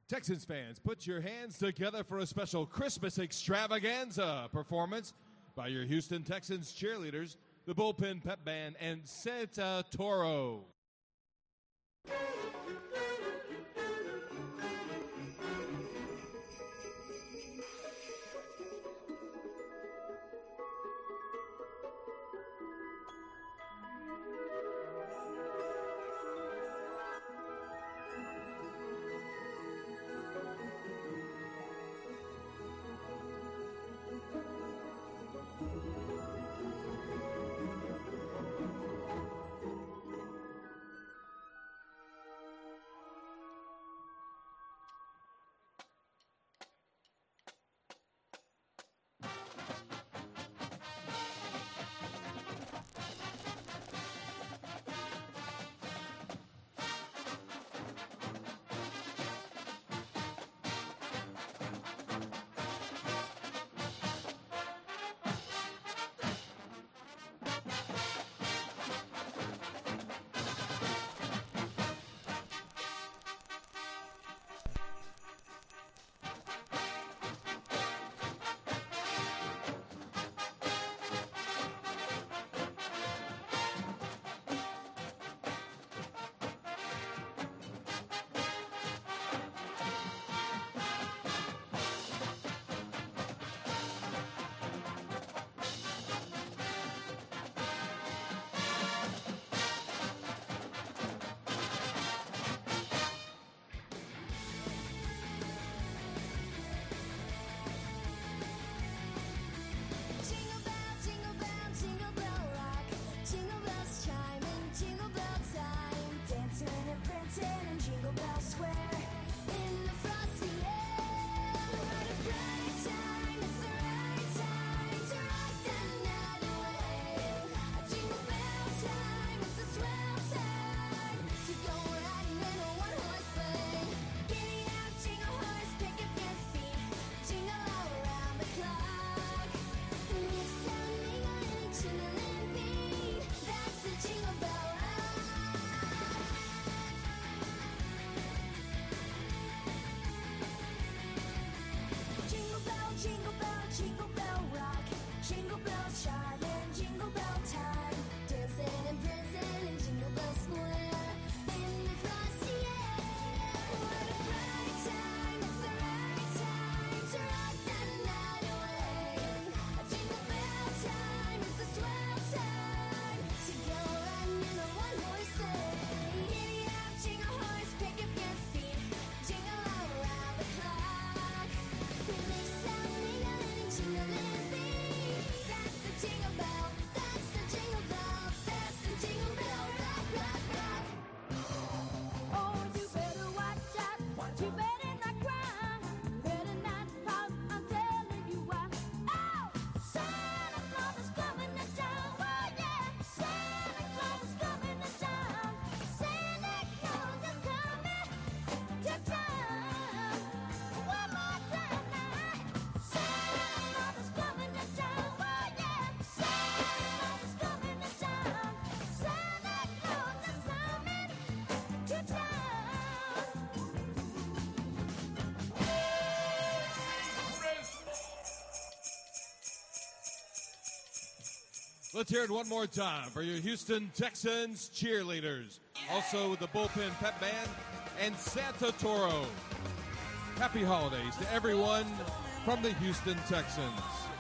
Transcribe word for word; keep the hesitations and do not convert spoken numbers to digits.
Texans fans, put your hands together for a special Christmas extravaganza performance by your Houston Texans cheerleaders, the Bullpen Pep Band, and Santa Toro. Let's hear it one more time for your Houston Texans cheerleaders. Also the Bullpen Pep Band and Santa Toro. Happy holidays to everyone from the Houston Texans.